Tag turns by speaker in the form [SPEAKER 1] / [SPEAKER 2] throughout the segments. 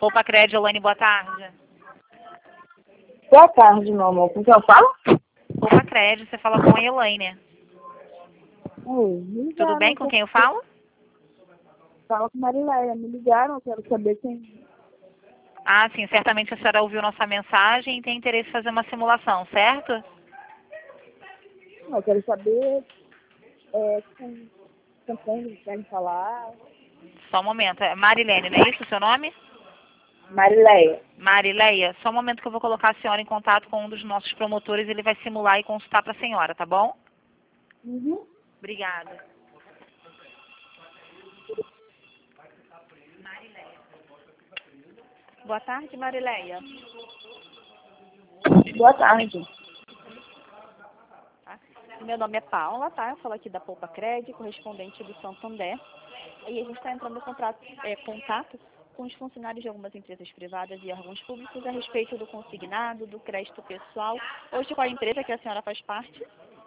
[SPEAKER 1] Poupa Crédito, Elaine, boa tarde.
[SPEAKER 2] Boa tarde, meu amor. Com quem eu falo?
[SPEAKER 1] Poupa Crédito, você fala com a Elaine.
[SPEAKER 2] Me
[SPEAKER 1] Tudo bem? Com quem eu falo?
[SPEAKER 2] Fala com Marileia. Me ligaram, eu quero saber quem...
[SPEAKER 1] Ah, sim, certamente a senhora ouviu nossa mensagem e tem interesse em fazer uma simulação, certo?
[SPEAKER 2] Eu quero saber com quem eles querem falar.
[SPEAKER 1] Só um momento. É Marilene, não é isso o seu nome?
[SPEAKER 2] Marileia.
[SPEAKER 1] Marileia, só um momento que eu vou colocar a senhora em contato com um dos nossos promotores, ele vai simular e consultar para a senhora, tá bom?
[SPEAKER 2] Uhum.
[SPEAKER 1] Obrigada. Marileia. Boa tarde, Marileia.
[SPEAKER 2] Boa tarde.
[SPEAKER 3] Meu nome é Paula, tá? Eu falo aqui da Poupa Crédito, correspondente do Santander. E a gente está entrando em contato com os funcionários de algumas empresas privadas e órgãos públicos a respeito do consignado, do crédito pessoal. Hoje, qual a empresa que a senhora faz parte?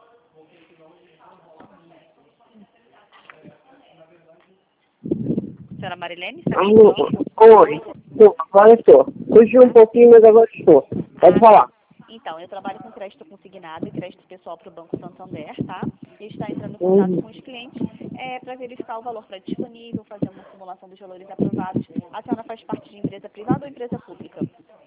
[SPEAKER 3] Senhora Marilene, está me escutando?
[SPEAKER 2] Oi. Agora estou. Fugiu um pouquinho, mas agora estou. Pode falar.
[SPEAKER 3] Então, eu trabalho com crédito consignado e crédito pessoal para o Banco Santander, tá? E está entrando em contato com os clientes para verificar o valor para disponível, fazer uma simulação dos valores aprovados. A senhora faz parte de empresa privada ou empresa pública?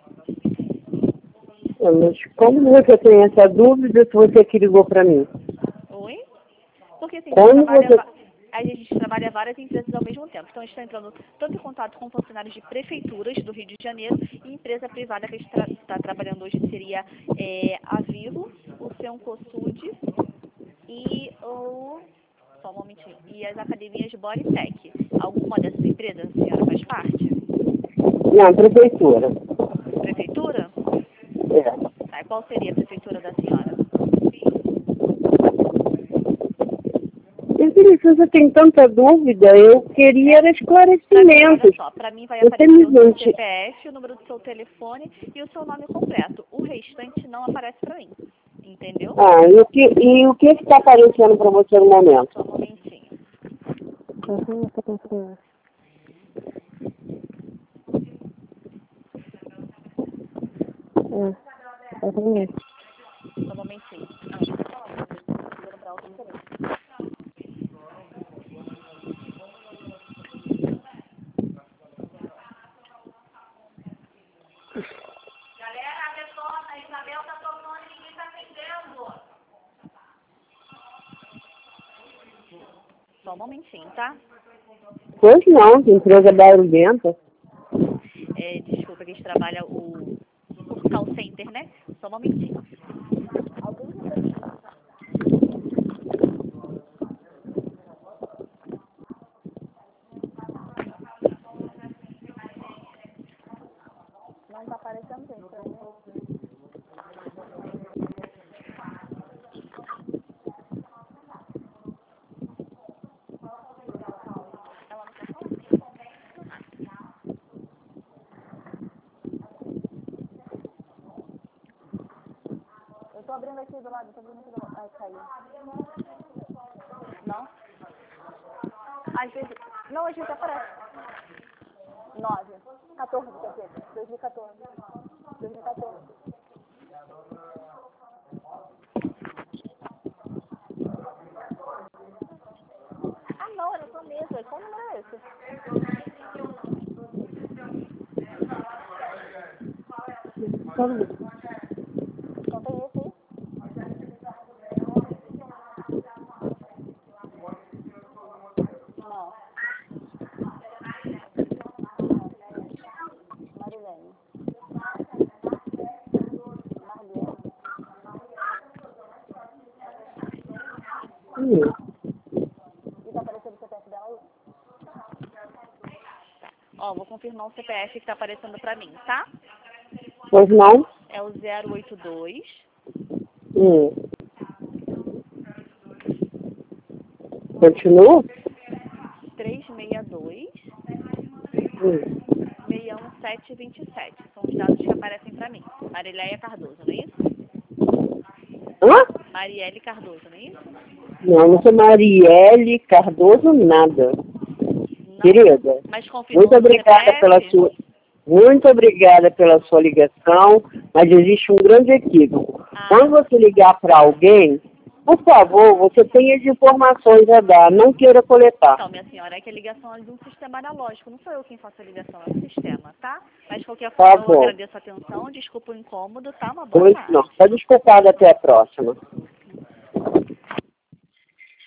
[SPEAKER 2] Mas como você tem essa dúvida se você que ligou para mim?
[SPEAKER 3] Oi? Porque assim,
[SPEAKER 2] Como
[SPEAKER 3] a gente trabalha várias empresas ao mesmo tempo. Então, a gente está entrando tanto em contato com funcionários de prefeituras do Rio de Janeiro e empresa privada que a gente está trabalhando hoje seria a Vivo, o Sencosud e só um momentinho, e as academias Bodytech. Alguma dessas empresas a senhora faz parte?
[SPEAKER 2] Não, prefeitura.
[SPEAKER 3] Prefeitura?
[SPEAKER 2] É.
[SPEAKER 3] Tá, e qual seria a prefeitura da senhora?
[SPEAKER 2] Se você tem tanta dúvida, eu queria esclarecimentos.
[SPEAKER 3] Olha só, para mim vai aparecer o seu CPF, o número do seu telefone e o seu nome completo. O restante não aparece para mim. Entendeu?
[SPEAKER 2] Ah, e o que está aparecendo para você no momento?
[SPEAKER 3] Só um momentinho. Só um momentinho.
[SPEAKER 1] Galera, a pessoa, a Isabel tá tocando e ninguém tá atendendo.
[SPEAKER 3] Só um momentinho, tá?
[SPEAKER 2] Pois não, que empresa barulhenta.
[SPEAKER 3] Desculpa, que a gente trabalha o call center, né? Só um momentinho. Não tá aparecendo, gente. Eu tô abrindo aqui do lado, Ai, caiu. Não? Às vezes... Não, às vezes aparece. 9. 14, quer dizer. 2014. 2014. Ah, não, era sua mesa. Qual número é esse? Então tem esse aí? Não. Marilene. E tá aparecendo o CPF dela aí? Tá. Ó, vou confirmar o CPF que tá aparecendo pra mim, tá?
[SPEAKER 2] Pois não?
[SPEAKER 3] É o 082.
[SPEAKER 2] Continua?
[SPEAKER 3] 362. 61727. São os dados que aparecem pra mim. Marileia Cardoso, não é isso?
[SPEAKER 2] Hã?
[SPEAKER 3] Marielle Cardoso, não é isso?
[SPEAKER 2] Não, não sou Marielle Cardoso, nada.
[SPEAKER 3] Não.
[SPEAKER 2] Querida,
[SPEAKER 3] Mas confirmou
[SPEAKER 2] muito
[SPEAKER 3] o
[SPEAKER 2] obrigada
[SPEAKER 3] CPF?
[SPEAKER 2] pela sua... Muito obrigada pela sua ligação, mas existe um grande equívoco. Quando você ligar para alguém, por favor, você tenha as informações a dar, não queira coletar.
[SPEAKER 3] Então, minha senhora, é que a ligação é de um sistema analógico. Não sou eu quem faço a ligação, é o sistema, tá? Mas de qualquer forma, eu agradeço a atenção, desculpa o incômodo, tá? Uma boa tarde.
[SPEAKER 2] Não, está desculpada, até a próxima.